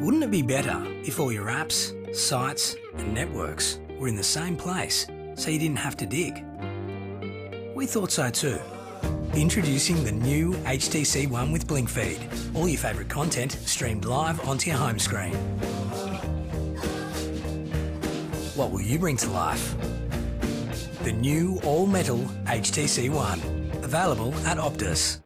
Wouldn't it be better if all your apps, sites and networks were in the same place so you didn't have to dig? We thought so too. Introducing the new HTC One with BlinkFeed. All your favourite content streamed live onto your home screen. What will you bring to life? The new all-metal HTC One. Available at Optus.